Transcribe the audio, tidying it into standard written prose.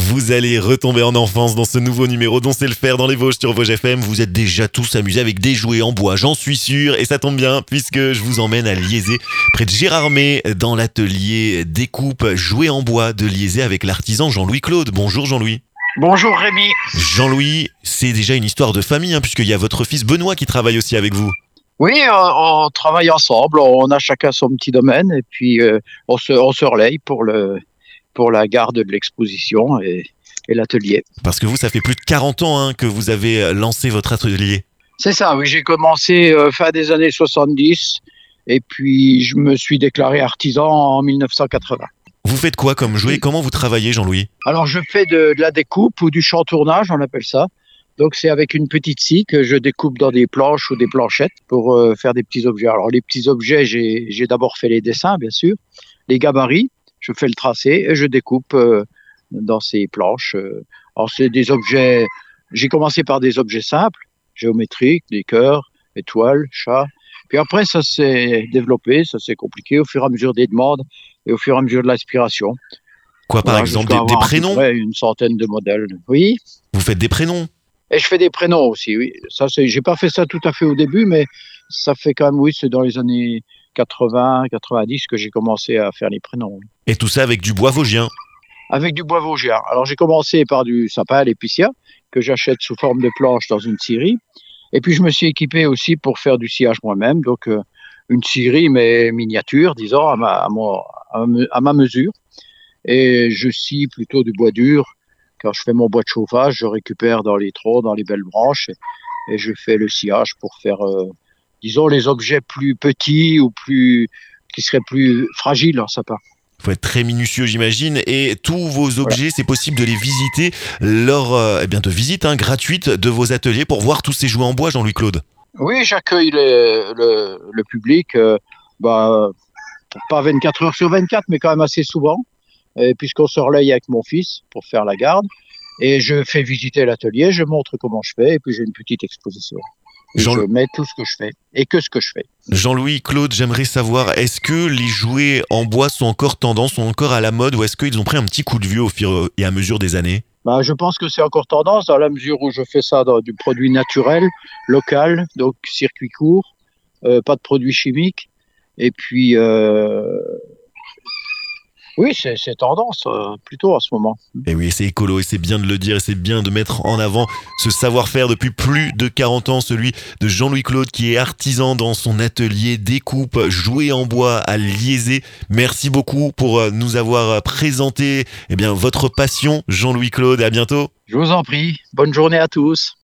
Vous allez retomber en enfance dans ce nouveau numéro dont c'est le faire dans les Vosges sur Vosges FM. Vous êtes déjà tous amusés avec des jouets en bois, j'en suis sûr. Et ça tombe bien puisque je vous emmène à Liezé, près de Gérardmer, dans l'atelier découpe jouets en bois de Liezé avec l'artisan Jean-Louis Claude. Bonjour Jean-Louis. Bonjour Rémi. Jean-Louis, c'est déjà une histoire de famille puisqu'il y a votre fils Benoît qui travaille aussi avec vous. Oui, on travaille ensemble, on a chacun son petit domaine et puis on se relaye pour la garde de l'exposition et l'atelier. Parce que vous, ça fait plus de 40 ans que vous avez lancé votre atelier. C'est ça, oui, j'ai commencé fin des années 70 et puis je me suis déclaré artisan en 1980. Vous faites quoi comme jouet? Comment vous travaillez, Jean-Louis? Alors je fais de la découpe ou du chantournage, on appelle ça. Donc c'est avec une petite scie que je découpe dans des planches ou des planchettes pour faire des petits objets. Alors les petits objets, j'ai d'abord fait les dessins, bien sûr, les gabarits, je fais le tracé et je découpe dans ces planches. Alors c'est des objets, j'ai commencé par des objets simples, géométriques, des cœurs, étoiles, chats. Puis après ça s'est développé, ça s'est compliqué au fur et à mesure des demandes et au fur et à mesure de l'inspiration. Quoi, par exemple, des prénoms? Une centaine de modèles. Oui. Vous faites des prénoms? Et je fais des prénoms aussi, oui. Ça, j'ai pas fait ça tout à fait au début, mais ça fait quand même, oui, c'est dans les années 80, 90 que j'ai commencé à faire les prénoms. Et tout ça avec du bois vosgien? Avec du bois vosgien. Alors, j'ai commencé par du sapin à l'épicéa, que j'achète sous forme de planche dans une scierie. Et puis, je me suis équipé aussi pour faire du sciage moi-même. Donc, une scierie, mais miniature, disons, à ma mesure. Et je scie plutôt du bois dur. Quand je fais mon bois de chauffage, je récupère dans les troncs, dans les belles branches, et je fais le sciage pour faire, disons, les objets plus petits ou qui seraient plus fragiles en sapin. Il faut être très minutieux, j'imagine, et tous vos objets, c'est possible de les visiter lors de visites gratuites de vos ateliers pour voir tous ces jouets en bois, Jean-Louis Claude. Oui, j'accueille le public, pas 24 heures sur 24, mais quand même assez souvent. Puisqu'on se relaye avec mon fils pour faire la garde. Et je fais visiter l'atelier, je montre comment je fais, et puis j'ai une petite exposition. Je mets tout ce que je fais, et que ce que je fais. Jean-Louis Claude, j'aimerais savoir, est-ce que les jouets en bois sont encore tendance, sont encore à la mode, ou est-ce qu'ils ont pris un petit coup de vieux au fur et à mesure des années? Je pense que c'est encore tendance, dans la mesure où je fais ça dans du produit naturel, local, donc circuit court, pas de produits chimiques, et puis... Oui, c'est tendance plutôt en ce moment. Et oui, c'est écolo et c'est bien de le dire et c'est bien de mettre en avant ce savoir-faire depuis plus de 40 ans, celui de Jean-Louis Claude qui est artisan dans son atelier découpe jouets en bois à Liezé. Merci beaucoup pour nous avoir présenté votre passion, Jean-Louis Claude, et à bientôt. Je vous en prie, bonne journée à tous.